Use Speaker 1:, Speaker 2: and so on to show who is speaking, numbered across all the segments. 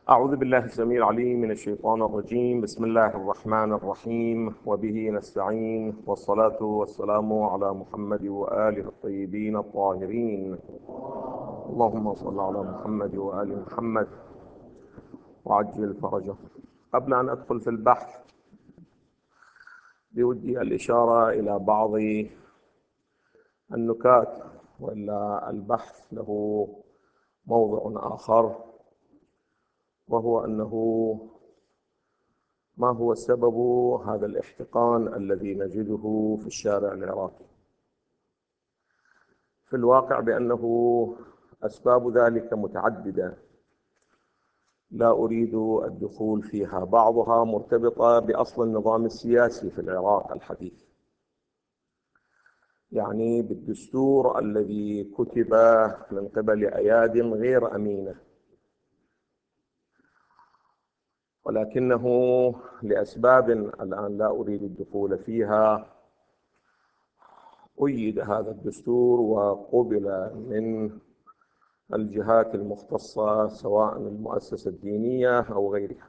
Speaker 1: أعوذ بالله السميع العليم من الشيطان الرجيم. بسم الله الرحمن الرحيم، وبه نستعين، والصلاة والسلام على محمد وآله الطيبين الطاهرين. اللهم صل على محمد وآل محمد وعجل فرجه. قبل أن أدخل في البحث بودي الإشارة إلى بعض النكات، وإلا البحث له موضع آخر، وهو أنه ما هو سبب هذا الاحتقان الذي نجده في الشارع العراقي؟ في الواقع بأنه أسباب ذلك متعددة، لا أريد الدخول فيها. بعضها مرتبطة بأصل النظام السياسي في العراق الحديث، يعني بالدستور الذي كتب من قبل أياد غير أمينة، ولكنه لأسباب الآن لا أريد الدخول فيها أيد هذا الدستور وقبل من الجهات المختصة، سواء المؤسسة الدينية أو غيرها.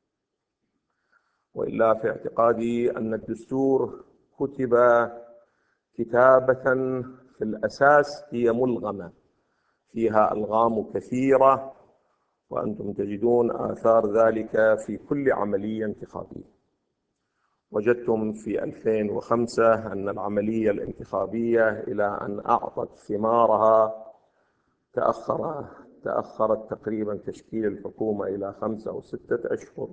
Speaker 1: وإلا في اعتقادي أن الدستور كتب كتابة في الأساس هي ملغمة، فيها ألغام كثيرة، وأنتم تجدون آثار ذلك في كل عملية انتخابية. وجدتم في 2005 أن العملية الانتخابية إلى أن أعطت ثمارها تأخرت تقريبا تشكيل الحكومة إلى 5 أو 6 أشهر،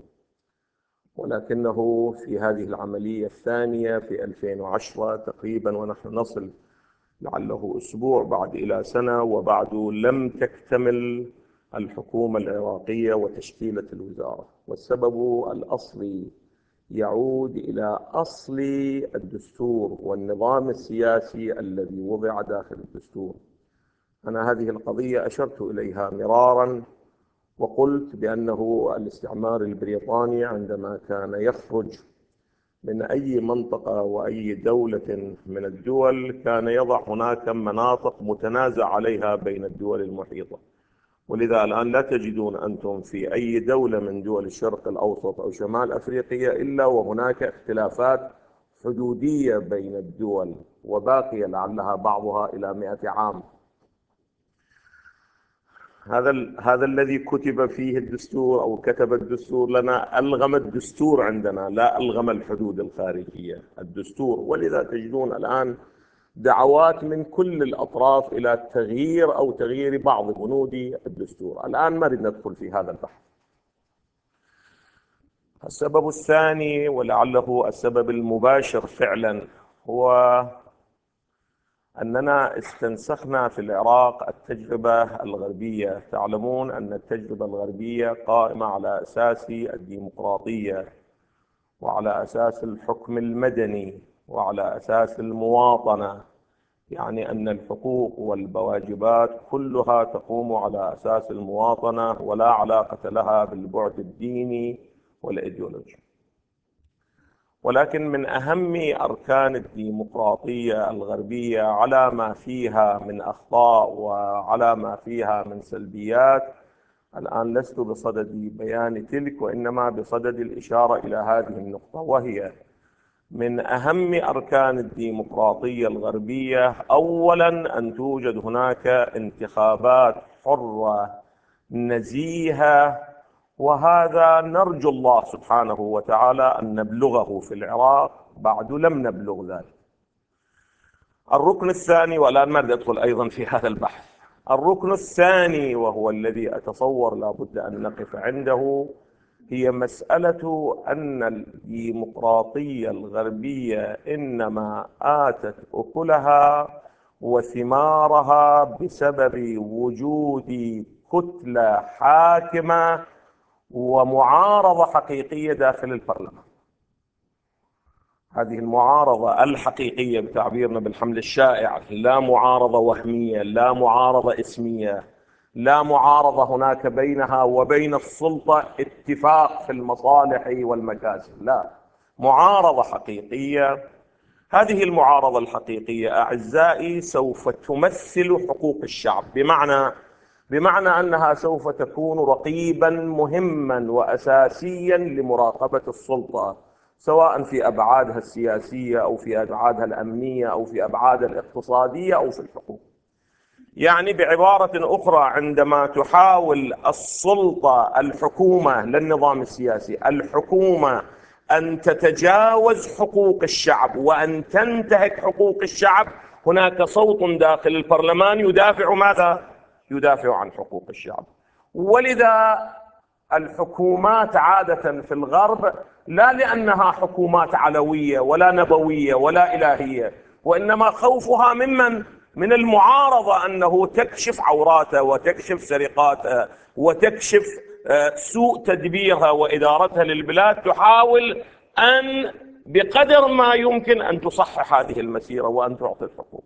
Speaker 1: ولكنه في هذه العملية الثانية في 2010 تقريبا، ونحن نصل لعله أسبوع بعد إلى سنة وبعد لم تكتمل الحكومة العراقية وتشكيلة الوزارة. والسبب الأصلي يعود إلى أصل الدستور والنظام السياسي الذي وضع داخل الدستور. أنا هذه القضية أشرت إليها مرارا، وقلت بأنه الاستعمار البريطاني عندما كان يخرج من أي منطقة وأي دولة من الدول كان يضع هناك مناطق متنازع عليها بين الدول المحيطة، ولذا الآن لا تجدون أنتم في أي دولة من دول الشرق الأوسط أو شمال أفريقيا إلا وهناك اختلافات حدودية بين الدول، وباقية لعلها بعضها إلى 100 عام. هذا الذي كتب فيه الدستور أو كتب الدستور لنا ألغم الدستور عندنا، لا ألغم الحدود الخارجية، الدستور. ولذا تجدون الآن دعوات من كل الأطراف إلى تغيير أو تغيير بعض بنود الدستور. الآن ما نريد ندخل في هذا البحث. السبب الثاني، ولعله السبب المباشر فعلا، هو أننا استنسخنا في العراق التجربة الغربية. تعلمون أن التجربة الغربية قائمة على أساس الديمقراطية، وعلى أساس الحكم المدني، وعلى أساس المواطنة، يعني أن الحقوق والواجبات كلها تقوم على أساس المواطنة ولا علاقة لها بالبعد الديني والإيديولوجي. ولكن من أهم أركان الديمقراطية الغربية، على ما فيها من أخطاء وعلى ما فيها من سلبيات، الآن لست بصدد بيان تلك، وإنما بصدد الإشارة إلى هذه النقطة، وهي من أهم أركان الديمقراطية الغربية أولا أن توجد هناك انتخابات حرة نزيهة، وهذا نرجو الله سبحانه وتعالى أن نبلغه في العراق، بعد لم نبلغ ذلك. الركن الثاني، والآن ما أدخل أيضا في هذا البحث، الركن الثاني وهو الذي أتصور لا بد أن نقف عنده، هي مسألة أن الديمقراطية الغربية إنما آتت أكلها وثمارها بسبب وجود كتلة حاكمة ومعارضة حقيقية داخل البرلمان. هذه المعارضة الحقيقية بتعبيرنا بالحمل الشائع، لا معارضة وهمية، لا معارضة اسمية، لا معارضة هناك بينها وبين السلطة اتفاق في المصالح والمكاسب، لا، معارضة حقيقية. هذه المعارضة الحقيقية أعزائي سوف تمثل حقوق الشعب، بمعنى بمعنى أنها سوف تكون رقيبا مهما وأساسيا لمراقبة السلطة، سواء في أبعادها السياسية أو في أبعادها الأمنية أو في أبعادها الاقتصادية أو في الحقوق. يعني بعبارة أخرى، عندما تحاول السلطة الحكومة للنظام السياسي الحكومة أن تتجاوز حقوق الشعب وأن تنتهك حقوق الشعب، هناك صوت داخل البرلمان يدافع ماذا؟ يدافع عن حقوق الشعب. ولذا الحكومات عادة في الغرب لا لأنها حكومات علوية ولا نبوية ولا إلهية، وإنما خوفها ممن؟ من المعارضة، أنه تكشف عوراته وتكشف سرقاته وتكشف سوء تدبيرها وإدارتها للبلاد، تحاول أن بقدر ما يمكن أن تصحح هذه المسيرة وأن تعطي الحقوق.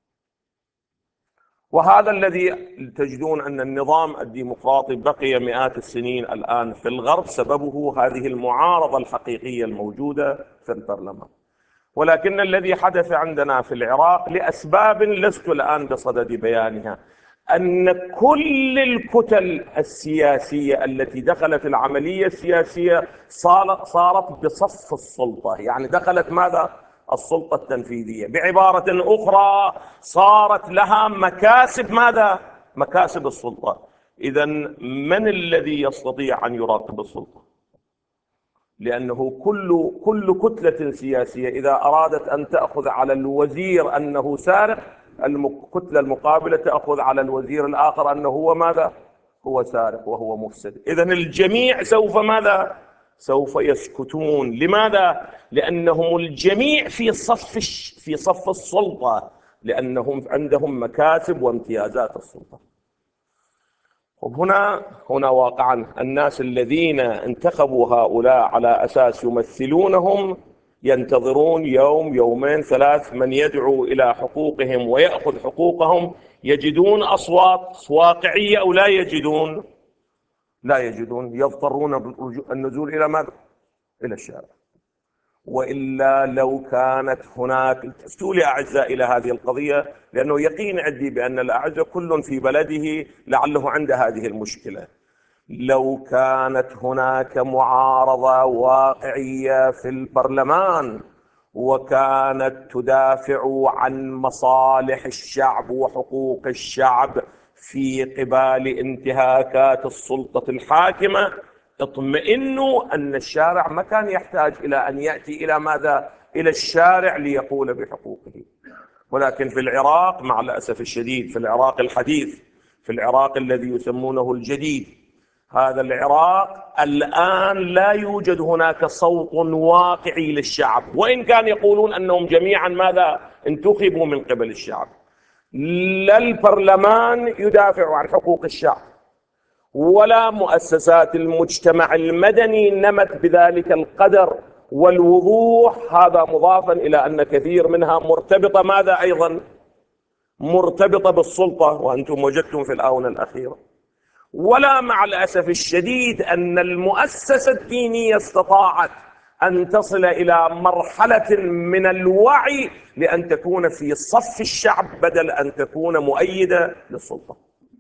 Speaker 1: وهذا الذي تجدون أن النظام الديمقراطي بقي مئات السنين الآن في الغرب سببه هذه المعارضة الحقيقية الموجودة في البرلمان. ولكن الذي حدث عندنا في العراق لأسباب لست الآن بصدد بيانها، أن كل الكتل السياسية التي دخلت العملية السياسية صارت بصف السلطة، يعني دخلت ماذا؟ السلطة التنفيذية. بعبارة أخرى، صارت لها مكاسب ماذا؟ مكاسب السلطة. إذا من الذي يستطيع أن يراقب السلطة؟ لأنه كل كتلة سياسية إذا أرادت أن تأخذ على الوزير أنه سارق، الكتلة المقابلة تأخذ على الوزير الآخر أنه هو ماذا؟ هو سارق وهو مفسد. إذا الجميع سوف ماذا؟ سوف يسكتون. لماذا؟ لأنهم الجميع في صف السلطة، لأنهم عندهم مكاسب وامتيازات السلطة. هنا واقعا الناس الذين انتخبوا هؤلاء على أساس يمثلونهم ينتظرون يوم يومين ثلاث من يدعو إلى حقوقهم ويأخذ حقوقهم. يجدون أصوات واقعية أو لا يجدون؟ لا يجدون، يضطرون النزول إلى ماذا؟ إلى الشارع. وإلا لو كانت هناك، التفتوا لي أعزائي إلى هذه القضية، لأنه يقين عندي بأن الأعزة كل في بلده لعله عنده هذه المشكلة. لو كانت هناك معارضة واقعية في البرلمان وكانت تدافع عن مصالح الشعب وحقوق الشعب في قبال انتهاكات السلطة الحاكمة، اطمئنوا أن الشارع ما كان يحتاج إلى أن يأتي إلى ماذا؟ إلى الشارع ليقول بحقوقه. ولكن في العراق مع الأسف الشديد، في العراق الحديث، في العراق الذي يسمونه الجديد، هذا العراق الآن لا يوجد هناك صوت واقعي للشعب، وإن كان يقولون أنهم جميعا ماذا؟ انتخبوا من قبل الشعب. لا البرلمان يدافع عن حقوق الشعب، ولا مؤسسات المجتمع المدني نمت بذلك القدر والوضوح. هذا مضافا إلى أن كثير منها مرتبطة ماذا أيضا؟ مرتبطة بالسلطة، وأنتم وجدتم في الآونة الأخيرة. ولا مع الأسف الشديد أن المؤسسة الدينية استطاعت أن تصل إلى مرحلة من الوعي لأن تكون في صف الشعب بدل أن تكون مؤيدة للسلطة.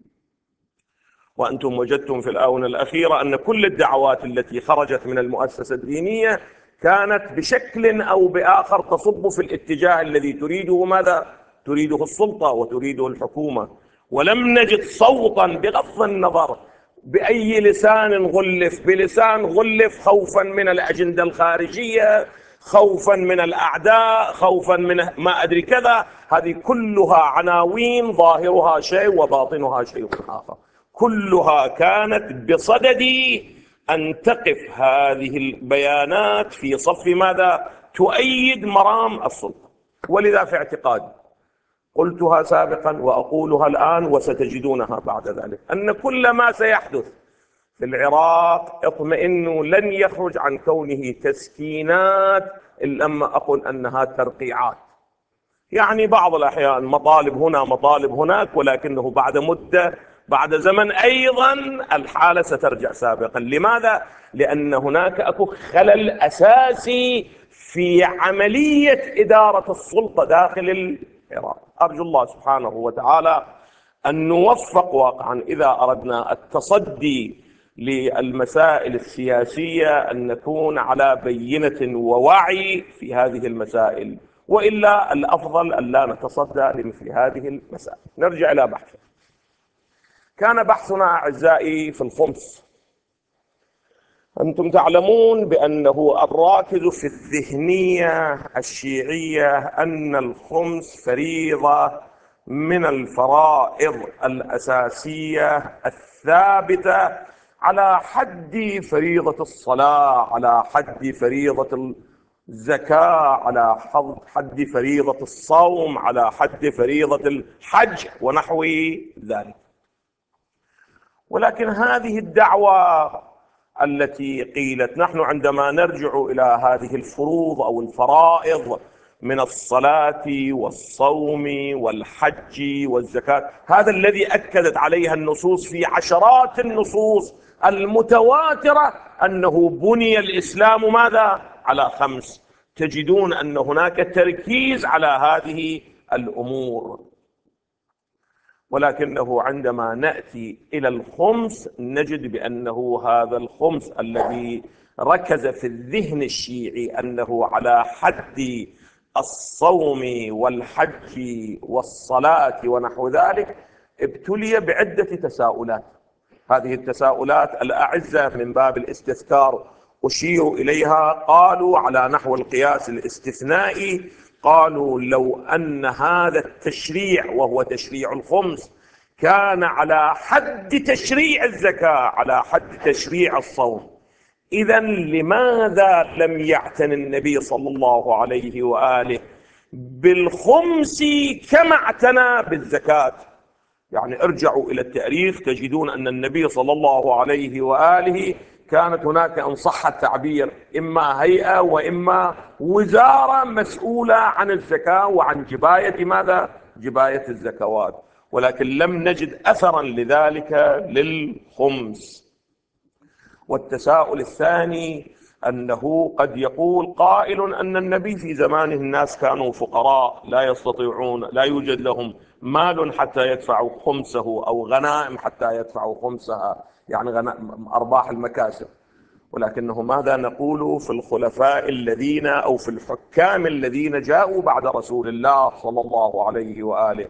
Speaker 1: وأنتم وجدتم في الآونة الأخيرة أن كل الدعوات التي خرجت من المؤسسة الدينية كانت بشكل أو بآخر تصب في الاتجاه الذي تريده ماذا؟ تريده السلطة وتريده الحكومة. ولم نجد صوتا بغض النظر بأي لسان غلف، بلسان غلف خوفا من الأجندة الخارجية، خوفا من الأعداء، خوفا من ما أدري كذا، هذه كلها عناوين ظاهرها شيء وباطنها شيء آخر. كلها كانت بصدد أن تقف هذه البيانات في صف ماذا؟ تؤيد مرام السلطة. ولذا في اعتقادي، قلتها سابقا وأقولها الآن وستجدونها بعد ذلك، أن كل ما سيحدث في العراق اطمئنوا لن يخرج عن كونه تسكينات إلا لما أقول أنها ترقيعات. يعني بعض الأحيان مطالب هنا مطالب هناك، ولكنه بعد مدة بعد زمن أيضا الحالة سترجع سابقا. لماذا؟ لأن هناك أكو خلل أساسي في عملية إدارة السلطة داخل العراق. أرجو الله سبحانه وتعالى أن نوفق واقعا إذا أردنا التصدي للمسائل السياسية، أن نكون على بينة ووعي في هذه المسائل، وإلا الأفضل أن لا نتصدى لمثل هذه المسائل. نرجع إلى بحثنا. كان بحثنا أعزائي في الخمس. أنتم تعلمون بأنه الراكز في الذهنية الشيعية أن الخمس فريضة من الفرائض الأساسية الثابتة على حد فريضة الصلاة، على حد فريضة الزكاة، على حد فريضة الصوم، على حد فريضة الحج ونحو ذلك. ولكن هذه الدعوة التي قيلت، نحن عندما نرجع إلى هذه الفروض أو الفرائض من الصلاة والصوم والحج والزكاة، هذا الذي أكدت عليها النصوص في عشرات النصوص المتواترة أنه بني الإسلام ماذا؟ على خمس. تجدون أن هناك تركيز على هذه الأمور، ولكنه عندما نأتي إلى الخمس نجد بأنه هذا الخمس الذي ركز في الذهن الشيعي أنه على حد الصوم والحج والصلاة ونحو ذلك، ابتلي بعدة تساؤلات. هذه التساؤلات الأعزة من باب الاستذكار أشير إليها. قالوا على نحو القياس الاستثنائي، قالوا لو أن هذا التشريع وهو تشريع الخمس كان على حد تشريع الزكاة، على حد تشريع الصوم، إذن لماذا لم يعتن النبي صلى الله عليه وآله بالخمس كما اعتنى بالزكاة؟ يعني ارجعوا إلى التاريخ تجدون أن النبي صلى الله عليه وآله كانت هناك إن صح التعبير إما هيئة وإما وزارة مسؤولة عن الزكاة وعن جباية ماذا؟ جباية الزكوات، ولكن لم نجد أثرا لذلك للخمس. والتساؤل الثاني أنه قد يقول قائل أن النبي في زمانه الناس كانوا فقراء لا يستطيعون، لا يوجد لهم مال حتى يدفعوا خمسه أو غنائم حتى يدفعوا خمسها، يعني أرباح المكاسب. ولكنه ماذا نقول في الخلفاء الذين أو في الحكام الذين جاءوا بعد رسول الله صلى الله عليه وآله؟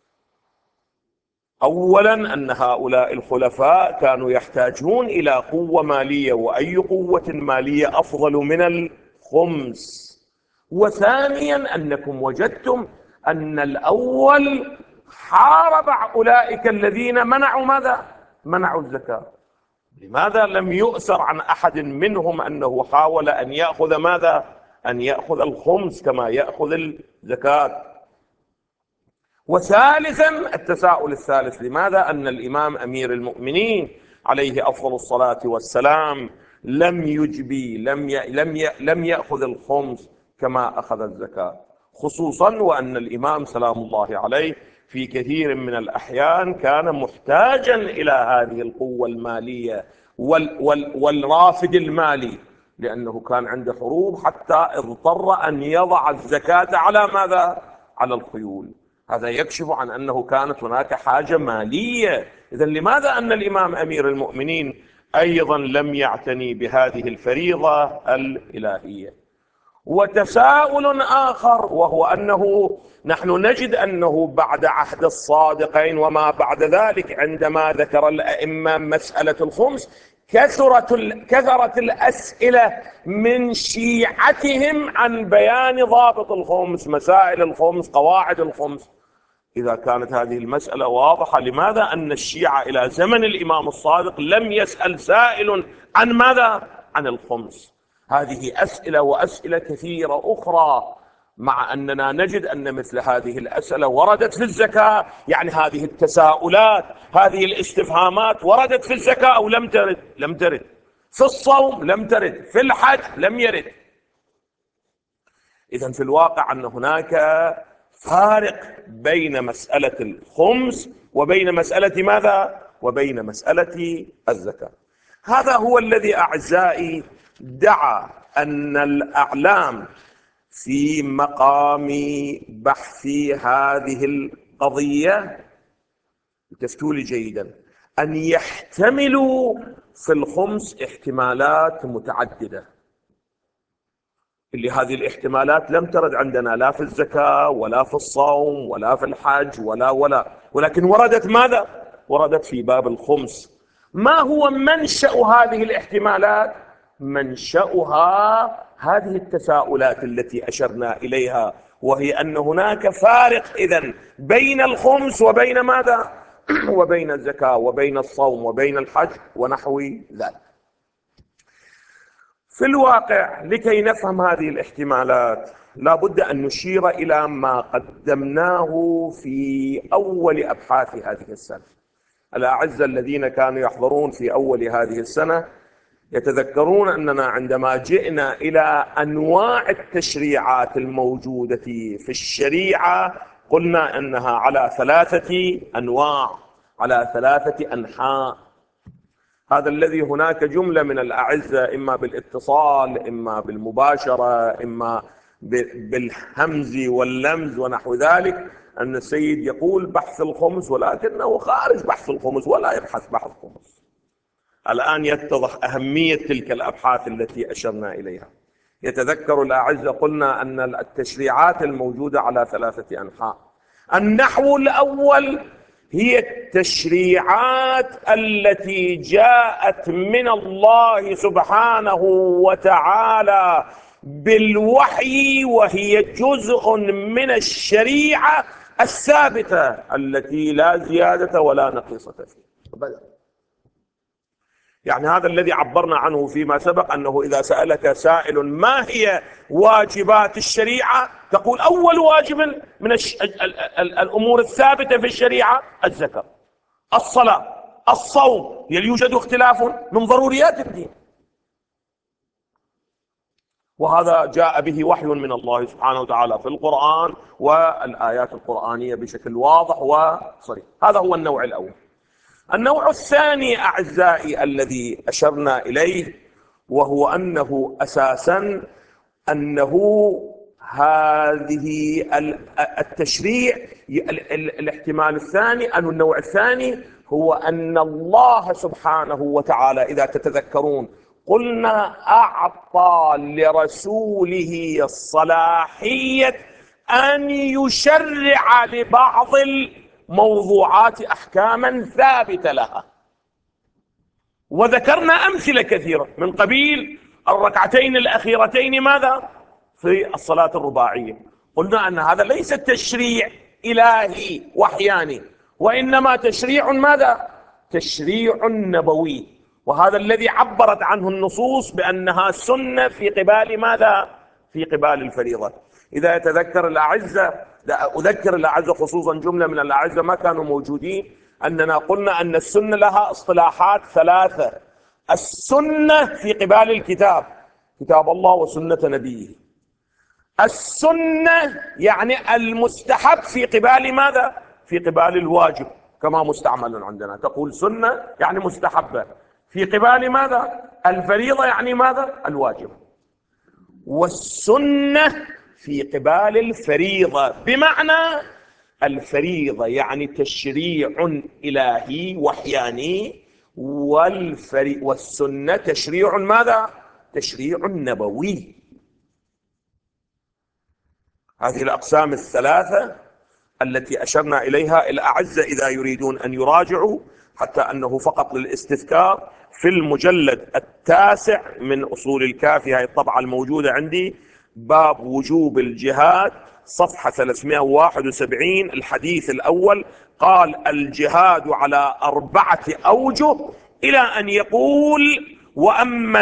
Speaker 1: أولا أن هؤلاء الخلفاء كانوا يحتاجون إلى قوة مالية، وأي قوة مالية أفضل من الخمس؟ وثانيا أنكم وجدتم أن الأول حارب أولئك الذين منعوا ماذا؟ منعوا الزكاة. لماذا لم يؤثر عن أحد منهم أنه حاول أن يأخذ ماذا؟ أن يأخذ الخمس كما يأخذ الزكاة؟ وثالثا التساؤل الثالث، لماذا أن الإمام أمير المؤمنين عليه أفضل الصلاة والسلام لم يجبي لم يأخذ الخمس كما أخذ الزكاة؟ خصوصا وأن الإمام سلام الله عليه في كثير من الأحيان كان محتاجا إلى هذه القوة المالية والرافد المالي، لأنه كان عنده حروب حتى اضطر أن يضع الزكاة على ماذا؟ على الخيول. هذا يكشف عن أنه كانت هناك حاجة مالية. إذن لماذا أن الإمام أمير المؤمنين أيضا لم يعتني بهذه الفريضة الإلهية؟ وتساؤل آخر وهو أنه نحن نجد أنه بعد عهد الصادقين وما بعد ذلك عندما ذكر الأئمة مسألة الخمس كثرت الأسئلة من شيعتهم عن بيان ضابط الخمس، مسائل الخمس، قواعد الخمس. إذا كانت هذه المسألة واضحة، لماذا أن الشيعة إلى زمن الإمام الصادق لم يسأل سائل عن ماذا؟ عن الخمس. هذه أسئلة وأسئلة كثيرة أخرى، مع أننا نجد أن مثل هذه الأسئلة وردت في الزكاة. يعني هذه التساؤلات، هذه الاستفهامات وردت في الزكاة أو لم ترد؟ لم ترد. في الصوم لم ترد، في الحج لم يرد. إذن في الواقع أن هناك فارق بين مسألة الخمس وبين مسألة ماذا؟ وبين مسألة الزكاة. هذا هو الذي أعزائي دعا أن الأعلام في مقام بحث هذه القضية انتبهوا لي جيدا، أن يحتملوا في الخمس احتمالات متعددة، اللي هذه الاحتمالات لم ترد عندنا لا في الزكاة ولا في الصوم ولا في الحج ولكن وردت ماذا؟ وردت في باب الخمس. ما هو منشأ هذه الاحتمالات؟ منشأها هذه التساؤلات التي أشرنا إليها، وهي أن هناك فارق إذن بين الخمس وبين ماذا؟ وبين الزكاة وبين الصوم وبين الحج ونحو ذلك. في الواقع لكي نفهم هذه الاحتمالات لا بد أن نشير إلى ما قدمناه في أول أبحاث هذه السنة. الأعزة الذين كانوا يحضرون في أول هذه السنة يتذكرون أننا عندما جئنا إلى أنواع التشريعات الموجودة في الشريعة قلنا أنها على 3 أنواع، على 3 أنحاء. هذا الذي هناك جملة من الأعزة إما بالاتصال إما بالمباشرة إما بالهمز واللمز ونحو ذلك، أن السيد يقول بحث الخمس ولكنه خارج بحث الخمس ولا يبحث بحث الخمس. الآن يتضح أهمية تلك الأبحاث التي أشرنا إليها. يتذكر الأعزة قلنا أن التشريعات الموجودة على 3 أنحاء. النحو الأول هي التشريعات التي جاءت من الله سبحانه وتعالى بالوحي، وهي جزء من الشريعة الثابتة التي لا زيادة ولا نقيصة فيها. يعني هذا الذي عبرنا عنه فيما سبق، أنه إذا سألك سائل ما هي واجبات الشريعة تقول أول واجب من الأمور الثابتة في الشريعة الزكاة، الصلاة، الصوم، يوجد اختلاف من ضروريات الدين، وهذا جاء به وحي من الله سبحانه وتعالى في القرآن والآيات القرآنية بشكل واضح وصريح. هذا هو النوع الأول. النوع الثاني أعزائي الذي أشرنا إليه، وهو أنه أساسا هذه التشريع الاحتمال الثاني أن النوع الثاني هو أن الله سبحانه وتعالى إذا تتذكرون قلنا أعطى لرسوله الصلاحية أن يشرع لبعض موضوعات أحكاما ثابتة لها، وذكرنا أمثلة كثيرة من قبيل الركعتين الأخيرتين ماذا؟ في الصلاة الرباعية. قلنا أن هذا ليس تشريع إلهي وحياني، وإنما تشريع ماذا؟ تشريع نبوي، وهذا الذي عبرت عنه النصوص بأنها سنة في قبال ماذا؟ في قبال الفريضة. إذا يتذكر الأعزة، أذكر الأعزة خصوصا جملة من الأعزة ما كانوا موجودين، أننا قلنا أن السنة لها اصطلاحات 3. السنة في قبال الكتاب، كتاب الله وسنة نبيه. السنة يعني المستحب في قبال ماذا؟ في قبال الواجب، كما مستعمل عندنا تقول سنة يعني مستحبة، في قبال ماذا؟ الفريضة يعني ماذا؟ الواجب. والسنة في قبال الفريضة، بمعنى الفريضة يعني تشريع إلهي وحياني، والسنة تشريع ماذا؟ تشريع نبوي. هذه الأقسام ال3 التي أشرنا إليها الأعزة إذا يريدون أن يراجعوا، حتى أنه فقط للاستذكار في المجلد 9 من أصول الكافي، هذه الطبعة الموجودة عندي، باب وجوب الجهاد، صفحة 371، الحديث الأول قال الجهاد على 4 أوجه، إلى أن يقول وأما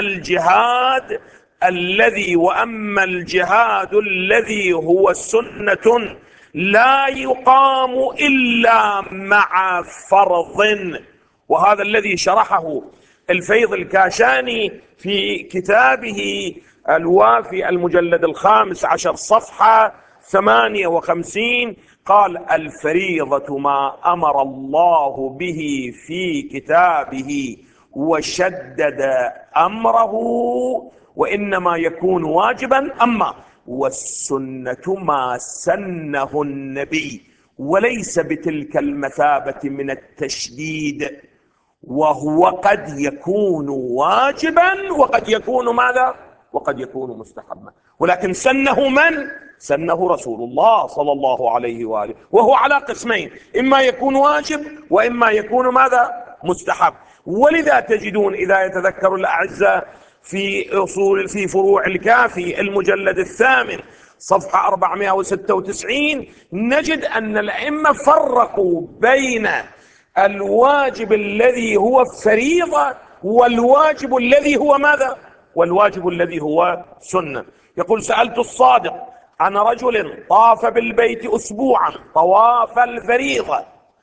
Speaker 1: الجهاد الذي هو سنة لا يقام إلا مع فرض. وهذا الذي شرحه الفيض الكاشاني في كتابه الوافي المجلد 15 صفحة 58، قال الفريضة ما أمر الله به في كتابه وشدد أمره، وإنما يكون واجبا. أما والسنة ما سنه النبي وليس بتلك المثابة من التشديد، وهو قد يكون واجبا وقد يكون ماذا؟ وقد يكون مستحبا. ولكن سنه من؟ سنه رسول الله صلى الله عليه وآله، وهو على قسمين: إما يكون واجب وإما يكون ماذا؟ مستحب. ولذا تجدون إذا يتذكر الأعزاء في فروع الكافي المجلد الثامن صفحة 496 نجد أن الأئمة فرقوا بين الواجب الذي هو فريضة والواجب الذي هو ماذا؟ والواجب الذي هو سنة. يقول: سألت الصادق عن رجل طاف بالبيت أسبوعا طواف الفريضة،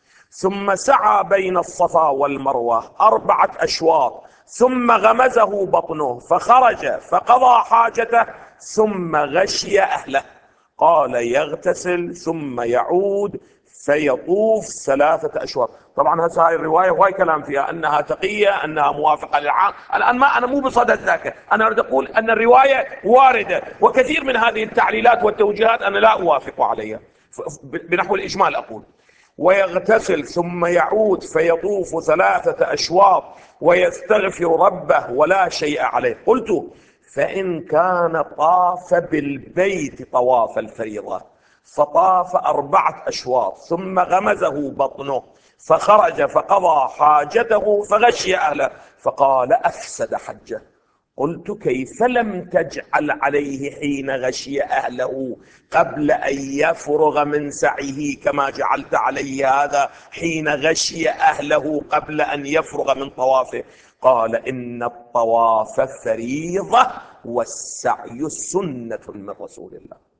Speaker 1: ثم سعى بين الصفا والمروة 4 أشواط، ثم غمزه بطنه فخرج فقضى حاجته، ثم غشي أهله. قال: يغتسل ثم يعود فيطوف 3 أشواط. طبعا هسه هاي الرواية وهاي كلام فيها أنها تقية، أنها موافقة للعام. الآن ما أنا مو بصدد ذاك، أنا أريد أقول أن الرواية واردة، وكثير من هذه التعليلات والتوجيهات أنا لا أوافق عليها. بنحو الإجمال أقول: ويغتسل ثم يعود فيطوف 3 أشواط ويستغفر ربه ولا شيء عليه. قلت: فإن كان طاف بالبيت طواف الفريضة فطاف 4 أشواط ثم غمزه بطنه فخرج فقضى حاجته فغشي أهله، فقال: أفسد حجه. قلت: كيف لم تجعل عليه حين غشي أهله قبل أن يفرغ من سعيه كما جعلت عليه هذا حين غشي أهله قبل أن يفرغ من طوافه؟ قال: إن الطواف فريضة والسعي سنة من رسول الله.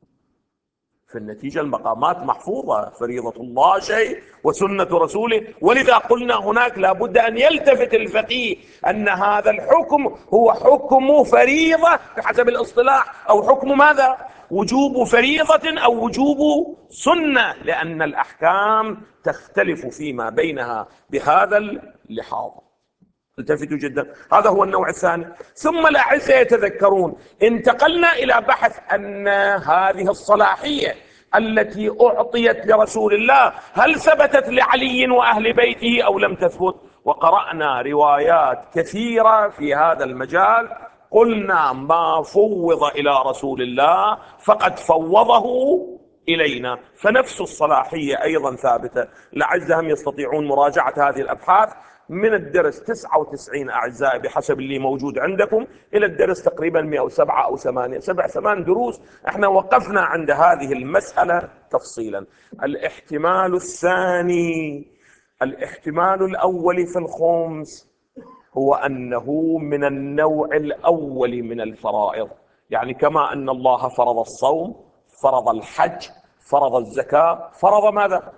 Speaker 1: في النتيجة المقامات محفوظة، فريضة الله شيء وسنة رسوله. ولذا قلنا هناك لابد أن يلتفت الفقيه أن هذا الحكم هو حكم فريضة بحسب الاصطلاح، أو حكم ماذا؟ وجوب فريضة أو وجوب سنة، لأن الأحكام تختلف فيما بينها بهذا اللحاظ. التفتوا جدا. هذا هو النوع الثاني. ثم الأعزة يتذكرون انتقلنا إلى بحث أن هذه الصلاحية التي أعطيت لرسول الله هل ثبتت لعلي وأهل بيته أو لم تثبت؟ وقرأنا روايات كثيرة في هذا المجال. قلنا: ما فوض إلى رسول الله فقد فوضه إلينا، فنفس الصلاحية أيضا ثابتة. الأعزة هم يستطيعون مراجعة هذه الأبحاث من الدرس 99 أعزائي بحسب اللي موجود عندكم إلى الدرس تقريبا 107 أو 8 دروس احنا وقفنا عند هذه المسألة تفصيلا. الاحتمال الثاني، الاحتمال الأول في الخمس هو أنه من النوع الأول من الفرائض، يعني كما أن الله فرض الصوم، فرض الحج، فرض الزكاة، فرض ماذا؟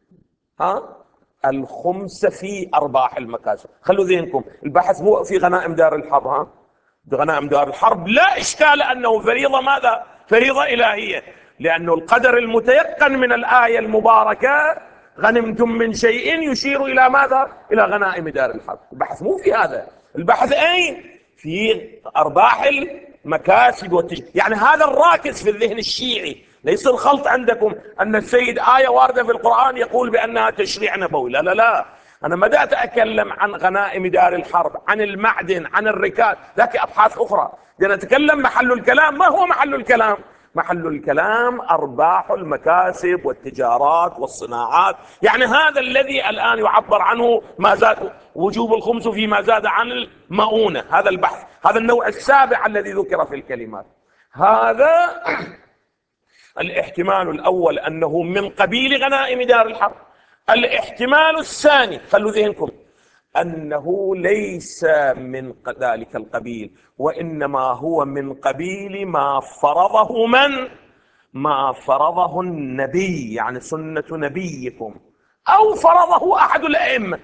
Speaker 1: الخمس في أرباح المكاسب. خلوا ذهنكم البحث مو في غنائم دار الحرب. غنائم دار الحرب لا إشكال أنه فريضة ماذا؟ فريضة إلهية، لأنه القدر المتيقن من الآية المباركة: غنمتم من شيء يشير إلى ماذا؟ إلى غنائم دار الحرب. البحث مو في هذا، البحث أين؟ في أرباح المكاسب يعني هذا الراكز في الذهن الشيعي. ليس الخلط عندكم أن السيد آية واردة في القرآن يقول بأنها تشريع نبوي. لا لا لا، أنا ما أتكلم عن غنائم دار الحرب، عن المعدن، عن الركاز، ذاك أبحاث أخرى. نتكلم محل الكلام. ما هو محل الكلام؟ محل الكلام أرباح المكاسب والتجارات والصناعات. يعني هذا الذي الآن يعبر عنه ما زاد وجوب الخمس فيما زاد عن المؤونة. هذا البحث، هذا النوع السابع الذي ذكر في الكلمات. هذا الاحتمال الأول أنه من قبيل غنائم دار الحرب. الاحتمال الثاني، خلوا ذهنكم، أنه ليس من ذلك القبيل، وإنما هو من قبيل ما فرضه من؟ ما فرضه النبي، يعني سنة نبيكم، أو فرضه أحد الأئمة.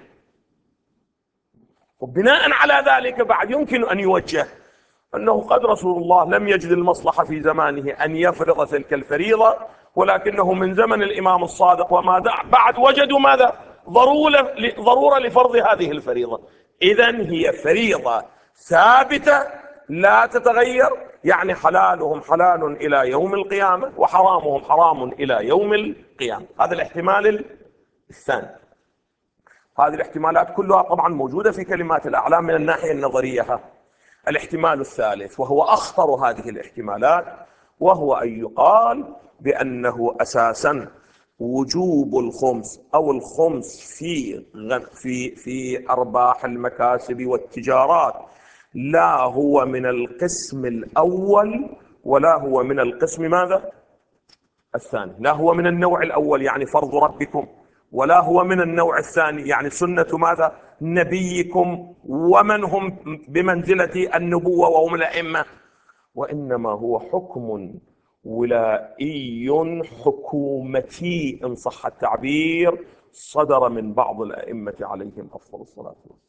Speaker 1: وبناء على ذلك بعد يمكن أن يوجه أنه قد رسول الله لم يجد المصلحة في زمانه أن يفرض تلك الفريضة، ولكنه من زمن الإمام الصادق وما بعد وجدوا ماذا؟ ضرورة لفرض هذه الفريضة. إذن هي فريضة ثابتة لا تتغير، يعني حلالهم حلال إلى يوم القيامة وحرامهم حرام إلى يوم القيام. هذا الاحتمال الثاني. هذه الاحتمالات كلها طبعا موجودة في كلمات الأعلام من الناحية النظرية. الاحتمال الثالث وهو أخطر هذه الاحتمالات، وهو أن يقال بأنه أساسا وجوب الخمس أو الخمس في أرباح المكاسب والتجارات لا هو من القسم الأول ولا هو من القسم ماذا؟ الثاني. لا هو من النوع الأول يعني فرض ربكم، ولا هو من النوع الثاني يعني سنة ماذا؟ نبيكم ومن هم بمنزلة النبوة وهم الأئمة، وإنما هو حكم ولائي حكومتي إن صح التعبير، صدر من بعض الأئمة عليهم أفضل الصلاة والسلام.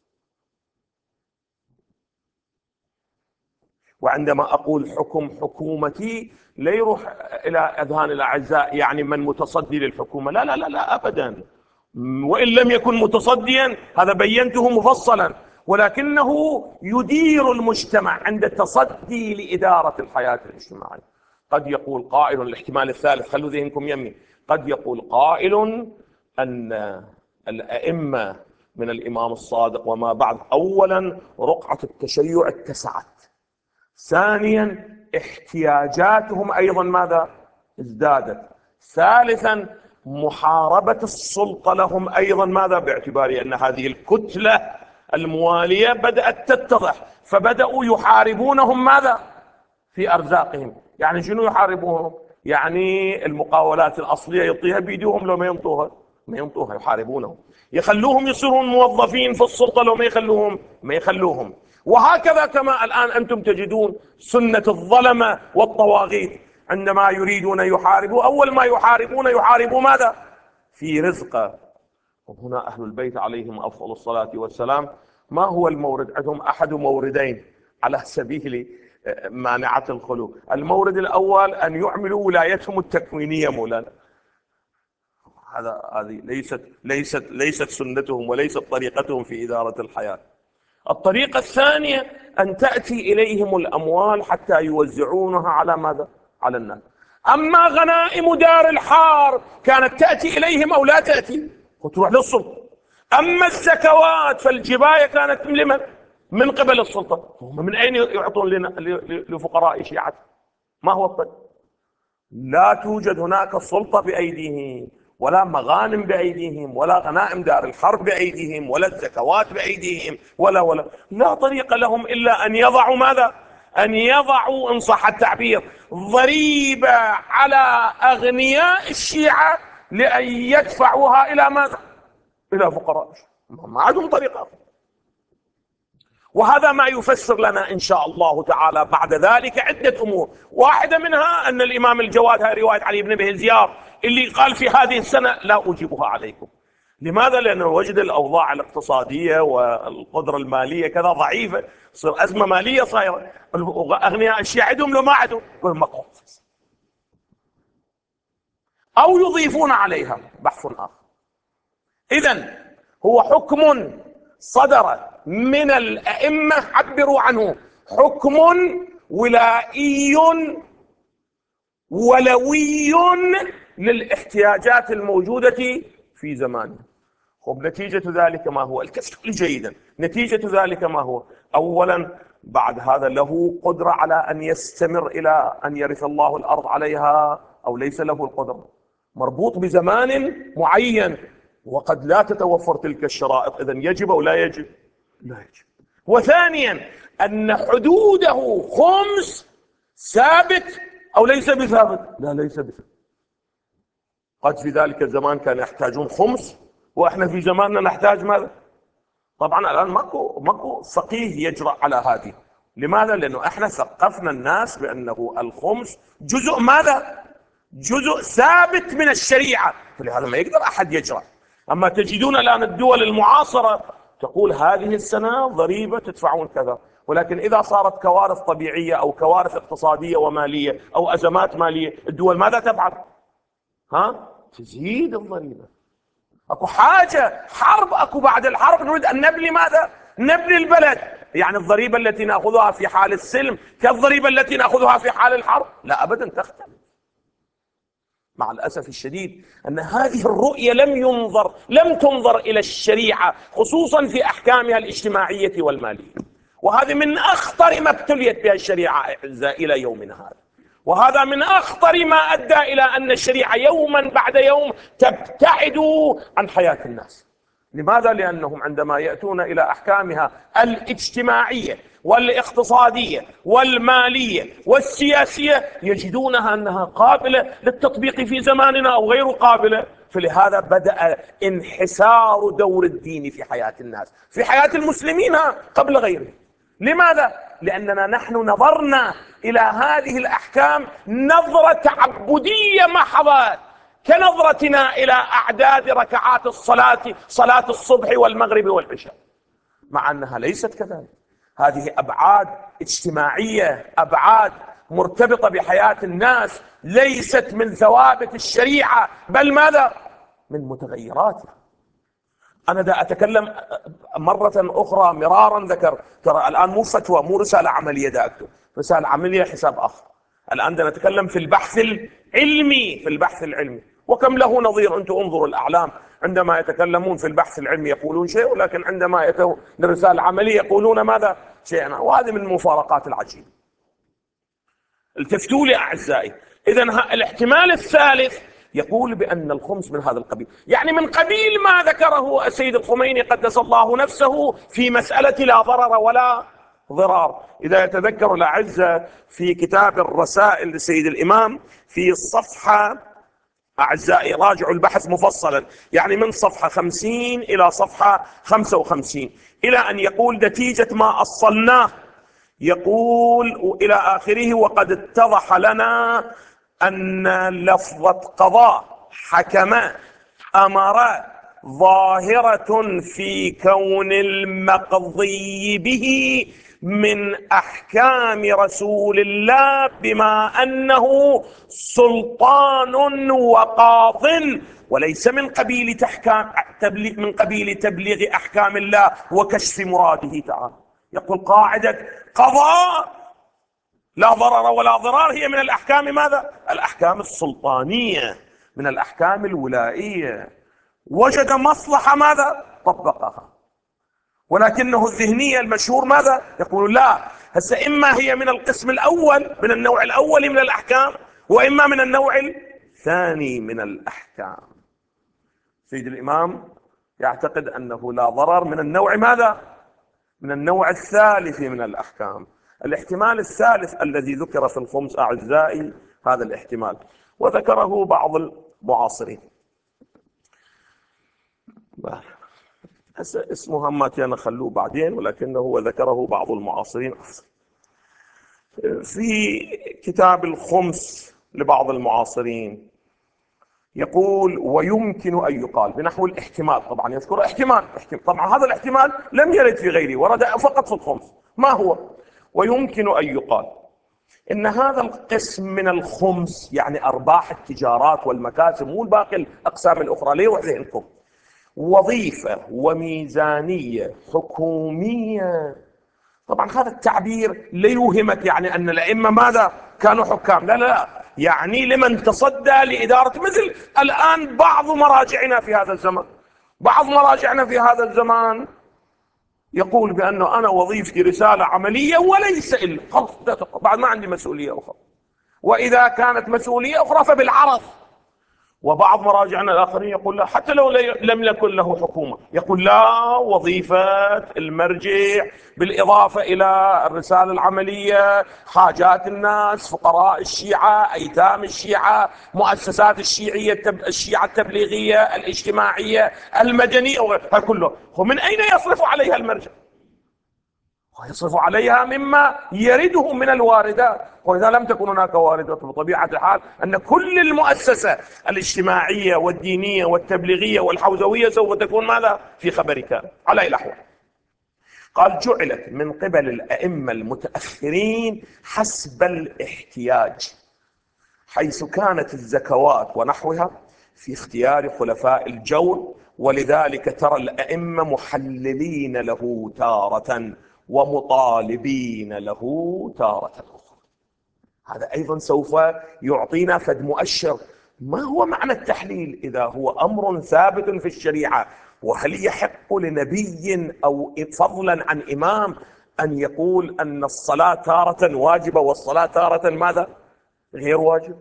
Speaker 1: وعندما أقول حكم حكومتي لا يروح إلى أذهان الأعزاء يعني من متصدي للحكومة، لا لا لا لا أبدا، وإن لم يكن متصديا هذا بينته مفصلا، ولكنه يدير المجتمع عند التصدي لإدارة الحياة الاجتماعية. قد يقول قائل، الاحتمال الثالث خلوا ذهنكم يمي، قد يقول قائل أن الأئمة من الإمام الصادق وما بعد أولا رقعة التشيع اتسعت، ثانيا احتياجاتهم أيضا ماذا؟ ازدادت، ثالثا محاربة السلطة لهم أيضا ماذا؟ باعتبار أن هذه الكتلة الموالية بدأت تتضح، فبدأوا يحاربونهم ماذا؟ في أرزاقهم. يعني شنو يحاربونهم؟ يعني المقاولات الأصلية يعطيها بيديهم لو ما ينطوها، ما ينطوها يحاربونهم، يخلوهم يصيرون موظفين في السلطة لو ما يخلوهم، ما يخلوهم. وهكذا كما الآن أنتم تجدون سنة الظلمة والطواغيت عندما يريدون يحاربوا، أول ما يحاربوا ماذا؟ في رزقه. وهنا أهل البيت عليهم أفضل الصلاة والسلام ما هو المورد عندهم؟ أحد موردين على سبيل مانعة الخلو. المورد الأول أن يعملوا ولايتهم التكوينية مولانا، هذه ليست سنتهم وليست طريقتهم في إدارة الحياة. الطريقة الثانية أن تأتي إليهم الأموال حتى يوزعونها على ماذا؟ على الناس. أما غنائم دار الحرب كانت تأتي إليهم أو لا تأتي؟ وتروح للسلطة. أما الزكوات فالجباية كانت لمن؟ من قبل السلطة. هم من أين يعطون لفقراء شيعة؟ ما هو الطريق؟ لا توجد هناك السلطة بأيديهم، ولا مغانم بأيديهم، ولا غنائم دار الحرب بأيديهم، ولا الزكوات بأيديهم، ولا لا طريق لهم إلا أن يضعوا ماذا؟ أن يضعوا إن صح التعبير ضريبة على أغنياء الشيعة لأن يدفعوها إلى ماذا؟ إلى فقراء. ما عندهم طريقة. وهذا ما يفسر لنا إن شاء الله تعالى بعد ذلك عدة أمور، واحدة منها أن الإمام الجواد، هذه رواية علي بن بهزيار اللي قال في هذه السنة لا أجيبها عليكم. لماذا؟ لأنه وجد الأوضاع الاقتصادية والقدرة المالية كذا ضعيفة، صار أزمة مالية صايرة، أغنياء الشيعة عندهم لو ما عندهم مقعد، أو يضيفون عليها، بحث آخر. إذن هو حكم صدر من الأئمة عبروا عنه حكم ولائي ولوي للاحتياجات الموجودة في زمانه. خب نتيجة ذلك ما هو؟ الكسر جيدا. نتيجة ذلك ما هو؟ أولا بعد هذا له قدرة على أن يستمر إلى أن يرث الله الأرض عليها أو ليس له القدرة؟ مربوط بزمان معين وقد لا تتوفر تلك الشرائط، إذن يجب أو لا يجب؟ لا يجب. وثانيا أن حدوده خمس ثابت أو ليس بثابت؟ لا ليس بثابت. قد في ذلك الزمان كانوا يحتاجون خمس وإحنا في زماننا نحتاج ماذا؟ طبعا الآن ماكو فقيه يجرأ على هذه. لماذا؟ لأنه إحنا ثقفنا الناس بأنه الخمس جزء ماذا؟ جزء ثابت من الشريعة، فلهذا ما يقدر أحد يجرأ. أما تجدون الآن الدول المعاصرة تقول هذه السنة ضريبة تدفعون كذا، ولكن إذا صارت كوارث طبيعية أو كوارث اقتصادية ومالية أو أزمات مالية الدول ماذا تفعل؟ تزيد الضريبة. اكو حاجة حرب، اكو بعد الحرب نريد ان نبني ماذا؟ نبني البلد. يعني الضريبة التي نأخذها في حال السلم كالضريبة التي نأخذها في حال الحرب؟ لا ابدا، تختلف. مع الأسف الشديد أن هذه الرؤية لم تنظر إلى الشريعة خصوصا في أحكامها الاجتماعية والمالية، وهذه من أخطر ما ابتليت بها الشريعة إلى يومنا هذا، وهذا من أخطر ما أدى إلى أن الشريعة يوما بعد يوم تبتعد عن حياة الناس. لماذا؟ لأنهم عندما يأتون إلى أحكامها الاجتماعية والاقتصادية والمالية والسياسية يجدونها أنها قابلة للتطبيق في زماننا أو غير قابلة. فلهذا بدأ انحسار دور الدين في حياة الناس، في حياة المسلمين قبل غيره. لماذا؟ لأننا نحن نظرنا إلى هذه الأحكام نظرة تعبدية محضة، كنظرتنا إلى أعداد ركعات الصلاة، صلاة الصبح والمغرب والعشاء، مع أنها ليست كذلك. هذه أبعاد اجتماعية، أبعاد مرتبطة بحياة الناس، ليست من ثوابت الشريعة، بل ماذا؟ من متغيراتها. أنا دا أتكلم مرة أخرى مرارا ذكر، ترى الآن مو فتوى، مو رسالة عملية دا أكتب، رسالة عملية حساب آخر. الآن دا نتكلم في البحث العلمي، في البحث العلمي، وكم له نظير. أنتم انظروا الأعلام عندما يتكلمون في البحث العلمي يقولون شيء، ولكن عندما يأتوا للرسالة العملية يقولون ماذا؟ شيئا. وهذه من المفارقات العجيبة. التفتوا لي أعزائي. إذن الاحتمال الثالث يقول بأن الخمس من هذا القبيل، يعني من قبيل ما ذكره السيد الخميني قدس الله نفسه في مسألة لا ضرر ولا ضرار. إذا يتذكر الأعزة في كتاب الرسائل للسيد الإمام في الصفحة، أعزائي راجعوا البحث مفصلا، يعني من صفحة 50 إلى صفحة 55، إلى أن يقول نتيجة ما أصلناه، يقول إلى آخره: وقد اتضح لنا أن لفظة قضاء، حكم، أمر ظاهرة في كون المقضي به من أحكام رسول الله، بما أنه سلطان وقاض، وليس من قبيل تبليغ أحكام الله وكشف مراده تعالى. يقول قاعدة قضاء لا ضرر ولا ضرار هي من الأحكام ماذا؟ الأحكام السلطانية، من الأحكام الولائية. وجد مصلحة ماذا؟ طبقها. ولكنه الذهنية المشهور ماذا؟ يقول لا، هسه إما هي من القسم الأول، من النوع الأول من الأحكام، وإما من النوع الثاني من الأحكام. سيد الإمام يعتقد أنه لا ضرر من النوع ماذا؟ من النوع الثالث من الأحكام. الاحتمال الثالث الذي ذكر في الخمس أعزائي هذا الاحتمال، وذكره بعض المعاصرين. اسمه هماتي خلوه بعدين، ولكنه هو ذكره بعض المعاصرين في كتاب الخمس لبعض المعاصرين. يقول ويمكن أن يقال بنحو الاحتمال، طبعا يذكر احتمال، طبعا هذا الاحتمال لم يرد في غيره، ورد فقط في الخمس. ما هو؟ ويمكن أن يقال إن هذا القسم من الخمس، يعني أرباح التجارات والمكاسب، مو الباقي الأقسام الأخرى، ليه وذهنكم، وظيفة وميزانية حكومية. طبعا هذا التعبير ليوهمك يعني أن الأئمة ماذا؟ كانوا حكام. لا لا لا، يعني لمن تصدى لإدارة، مثل الآن بعض مراجعنا في هذا الزمان، بعض مراجعنا في هذا الزمان يقول بأنه أنا وظيفتي رسالة عملية وليس إلا، خلص بعد ما عندي مسؤولية أخرى، وإذا كانت مسؤولية أخرى فبالعرض. وبعض مراجعنا الآخرين يقول لا، حتى لو لم يكن له حكومة، يقول لا، وظيفة المرجع بالإضافة إلى الرسالة العملية حاجات الناس، فقراء الشيعة، أيتام الشيعة، مؤسسات الشيعة التبليغية الإجتماعية المدنية، كله ومن أين يصرف عليها المرجع؟ ويصرف عليها مما يرده من الواردات، وإذا لم تكن هناك واردات بطبيعة الحال أن كل المؤسسة الاجتماعية والدينية والتبليغية والحوزوية سوف تكون ماذا؟ في خبرك. على أي الأحوال، قال جعلت من قبل الأئمة المتأخرين حسب الاحتياج، حيث كانت الزكوات ونحوها في اختيار خلفاء الجور، ولذلك ترى الأئمة محللين له تارة ومطالبين له تارة أخرى. هذا أيضا سوف يعطينا فد مؤشر ما هو معنى التحليل إذا هو أمر ثابت في الشريعة؟ وهل يحق لنبي أو فضلا عن إمام أن يقول أن الصلاة تارة واجبة والصلاة تارة ماذا؟ غير واجب؟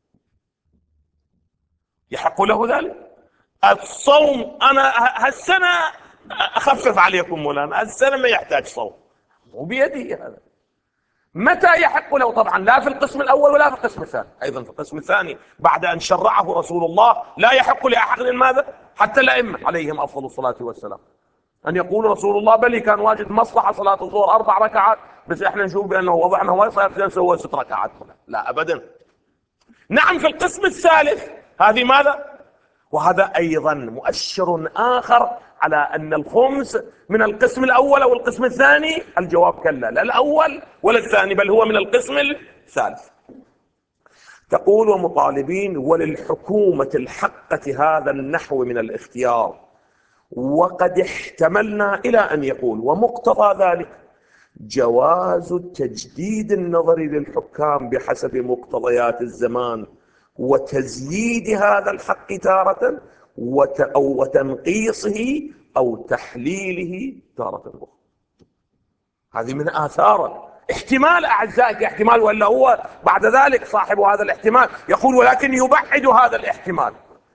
Speaker 1: يحق له ذلك؟ الصوم أنا هالسنة أخفف عليكم مولانا، هالسنة ما يحتاج صوم، وبيدي هذا. متى يحق له؟ طبعا لا في القسم الأول ولا في القسم الثاني. أيضا في القسم الثاني بعد أن شرعه رسول الله لا يحق لأحد ماذا؟ حتى الأئمة عليهم أفضل الصلاة والسلام أن يقول رسول الله بل كان واجد مصلحة صلاة الظهر 4 ركعات، بس إحنا نشوف بأنه وضعنا ما يصير نسوي 6 ركعات. لا أبدا. نعم في القسم الثالث هذه ماذا؟ وهذا أيضا مؤشر آخر على أن الخمس من القسم الأول أو القسم الثاني. الجواب كلا، لا الأول ولا الثاني، بل هو من القسم الثالث. تقول ومطالبين وللحكومة الحقة هذا النحو من الاختيار، وقد احتملنا إلى أن يقول ومقتضى ذلك جواز تجديد النظر للحكام بحسب مقتضيات الزمان وتزييد هذا الحق تارة أو وتنقيصه أو تحليله تارة أخرى. هذه من آثار احتمال أعزائك، احتمال، ولا هو بعد ذلك صاحب هذا الاحتمال يقول ولكن يبعد هذا الاحتمال،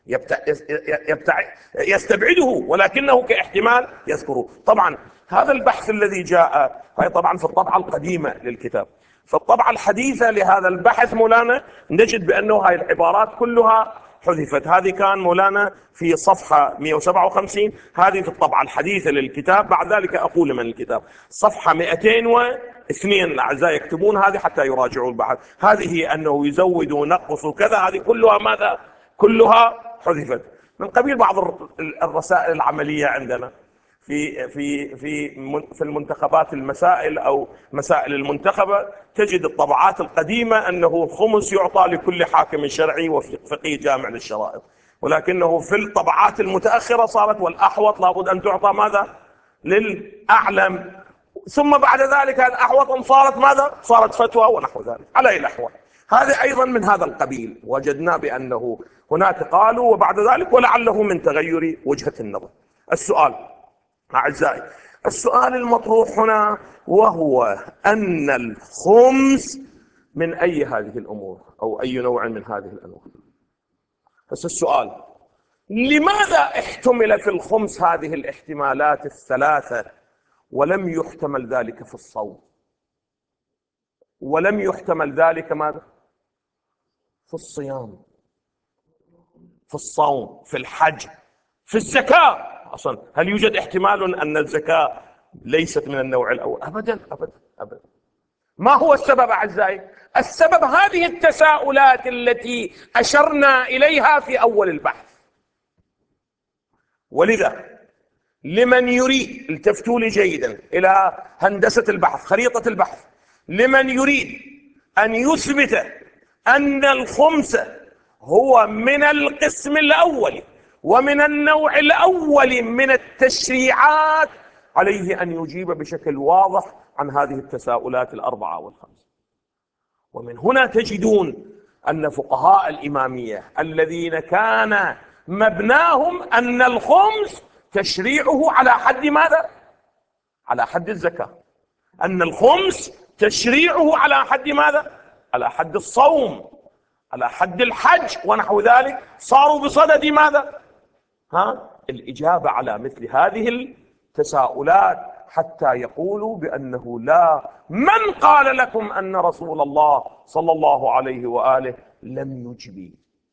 Speaker 1: يستبعده ولكنه كاحتمال يذكره. طبعا هذا البحث الذي جاء هي طبعا في الطبعة القديمة للكتاب. في الطبعة الحديثة لهذا البحث مولانا نجد بأنه هاي العبارات كلها حذفت. هذه كان مولانا في صفحة 157، هذه في الطبعة الحديثة للكتاب. بعد ذلك أقول من الكتاب صفحة 202 الأعزاء يكتبون هذه حتى يراجعوا البحث. هذه أنه يزود ونقص كذا، هذه كلها ماذا؟ كلها حذفت من قبيل بعض الرسائل العملية عندنا في المنتخبات، المسائل أو مسائل المنتخبة، تجد الطبعات القديمة أنه الخمس يعطى لكل حاكم شرعي وفقيه جامع للشرائط، ولكنه في الطبعات المتأخرة صارت والأحوط لابد أن تعطى ماذا؟ للأعلم. ثم بعد ذلك الأحوط صارت ماذا؟ صارت فتوى ونحو ذلك. على أي الأحوال هذا أيضا من هذا القبيل. وجدنا بأنه هناك قالوا وبعد ذلك ولعله من تغير وجهة النظر. السؤال أعزائي، السؤال المطروح هنا وهو أن الخمس من أي هذه الأمور أو أي نوع من هذه الأنواع. بس السؤال لماذا احتمل في الخمس هذه الاحتمالات الثلاثة ولم يحتمل ذلك في الصوم؟ ولم يحتمل ذلك ماذا؟ في الصيام، في الصوم، في الحج، في الزكاة. أصلا هل يوجد احتمال أن الزكاة ليست من النوع الأول؟ أبدا أبدا أبدا. ما هو السبب أعزائي؟ السبب هذه التساؤلات التي أشرنا إليها في أول البحث. ولذا لمن يريد، التفتوا لي جيدا إلى هندسة البحث، خريطة البحث، لمن يريد أن يثبت أن الخمس هو من القسم الأول ومن النوع الأول من التشريعات، عليه أن يجيب بشكل واضح عن هذه التساؤلات الأربعة والخمس. ومن هنا تجدون أن فقهاء الإمامية الذين كان مبناهم أن الخمس تشريعه على حد ماذا؟ على حد الزكاة. أن الخمس تشريعه على حد ماذا؟ على حد الصوم، على حد الحج ونحو ذلك، صاروا بصدد ماذا؟ الإجابة على مثل هذه التساؤلات حتى يقولوا بأنه لا، من قال لكم أن رسول الله صلى الله عليه وآله لم يجب؟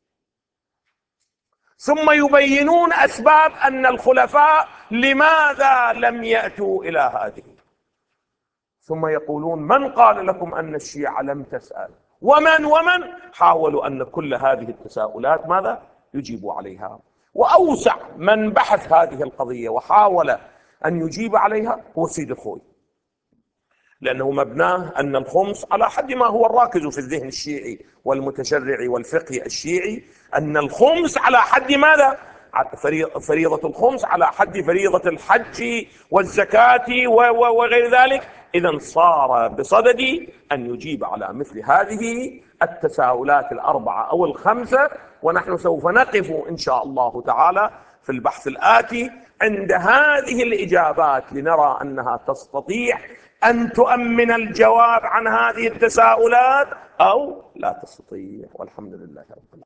Speaker 1: ثم يبينون أسباب أن الخلفاء لماذا لم يأتوا إلى هذه، ثم يقولون من قال لكم أن الشيعة لم تسأل، ومن حاولوا أن كل هذه التساؤلات ماذا؟ يجيبوا عليها. وأوسع من بحث هذه القضية وحاول أن يجيب عليها هو سيد الخوي، لأنه مبناه أن الخمس على حد ما هو الراكز في الذهن الشيعي والمتشرعي والفقهي الشيعي، أن الخمس على حد ماذا؟ فريضة الخمس على حد فريضة الحج والزكاة وغير ذلك. إذا صار بصددي أن يجيب على مثل هذه التساؤلات الأربعة أو الخمسة، ونحن سوف نقف إن شاء الله تعالى في البحث الآتي عند هذه الإجابات لنرى أنها تستطيع أن تؤمن الجواب عن هذه التساؤلات أو لا تستطيع. والحمد لله رب العالمين.